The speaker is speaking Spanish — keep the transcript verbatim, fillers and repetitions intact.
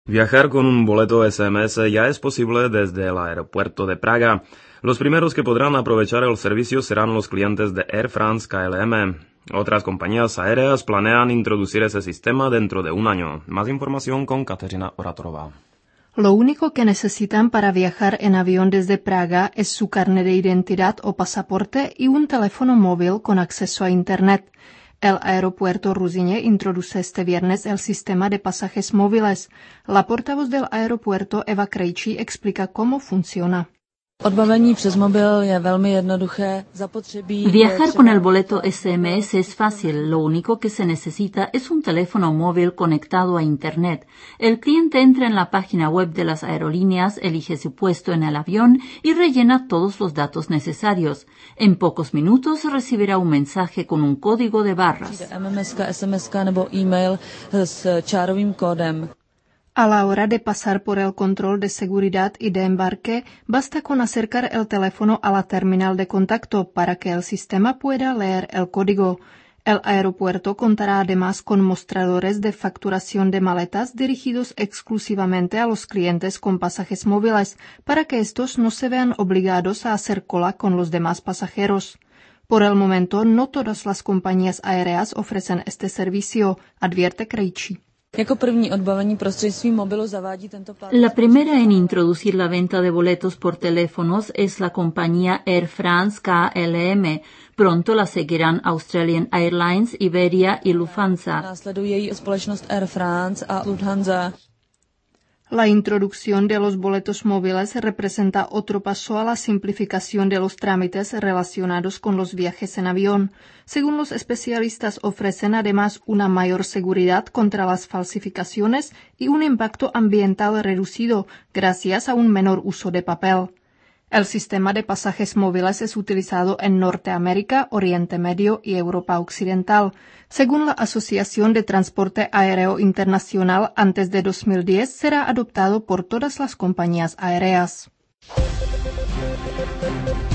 Viajar con un boleto S M S ya es posible desde el aeropuerto de Praga. Los primeros que podrán aprovechar el servicio serán los clientes de Air France K L M. Otras compañías aéreas planean introducir ese sistema dentro de un año. Más información con Kateřina Oratorová. Lo único que necesitan para viajar en avión desde Praga es su carnet de identidad o pasaporte y un teléfono móvil con acceso a Internet. El aeropuerto Ruzyně introduce este viernes el sistema de pasajes móviles. La portavoz del aeropuerto Eva Krejčí explica cómo funciona. Odbavení přes mobil je velmi jednoduché. Zapotřebí Viajar con el boleto S M S es fácil. Lo único que se necesita es un teléfono móvil conectado a Internet. El cliente entra en la página web de las aerolíneas, elige su puesto en el avión y rellena todos los datos necesarios. En pocos minutos recibirá un mensaje con un código de barras. M M S, S M S nebo e-mail s čárovým kódem. A la hora de pasar por el control de seguridad y de embarque, basta con acercar el teléfono a la terminal de contacto para que el sistema pueda leer el código. El aeropuerto contará además con mostradores de facturación de maletas dirigidos exclusivamente a los clientes con pasajes móviles, para que estos no se vean obligados a hacer cola con los demás pasajeros. Por el momento, no todas las compañías aéreas ofrecen este servicio, advierte Krejčí. Jako první odbavení prostřednictvím mobilu zavádí tento plán. La primera en introducir la venta de boletos por teléfonos es la compañía Air France K L M. Pronto la seguirán Australian Airlines, Iberia y Lufthansa. Následuje její společnost Air France a Lufthansa. La introducción de los boletos móviles representa otro paso a la simplificación de los trámites relacionados con los viajes en avión. Según los especialistas, ofrecen además una mayor seguridad contra las falsificaciones y un impacto ambiental reducido gracias a un menor uso de papel. El sistema de pasajes móviles es utilizado en Norteamérica, Oriente Medio y Europa Occidental. Según la Asociación de Transporte Aéreo Internacional, antes de dos mil diez será adoptado por todas las compañías aéreas.